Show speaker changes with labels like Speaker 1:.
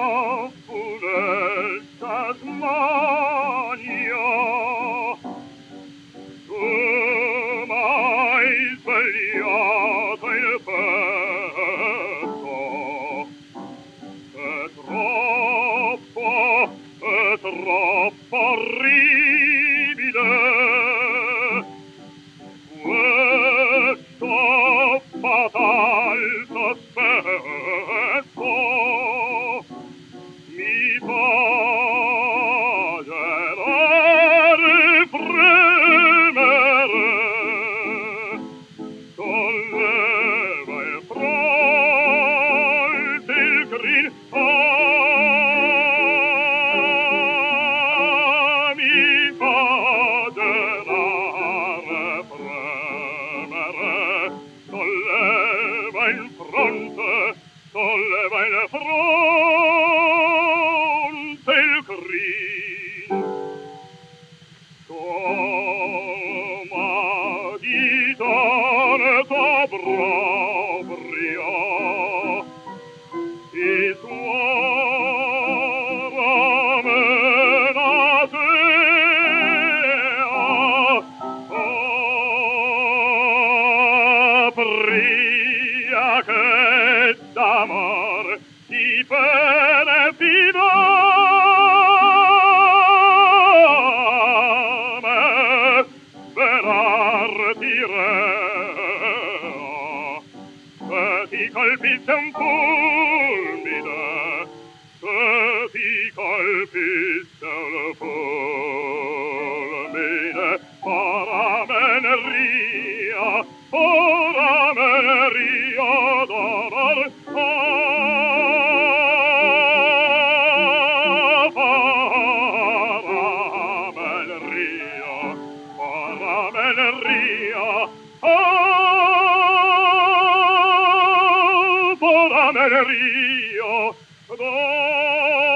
Speaker 1: pure Tasmania. Tu m'hai svegliato il petto, è troppo orribile questo fatal sospetto. Mi fa gelare fremere, solleva il fronte il grin, mi fa gelare fremere, solleva il fronte il grin. Toma gitane t'abbravria, e suoname la tea, pria che d'amor ti benefidame, verarti rea, se ti colpisse un fulmine, se ti colpisse un fulmine, parameneria, d'amor, parameneria, parameneria,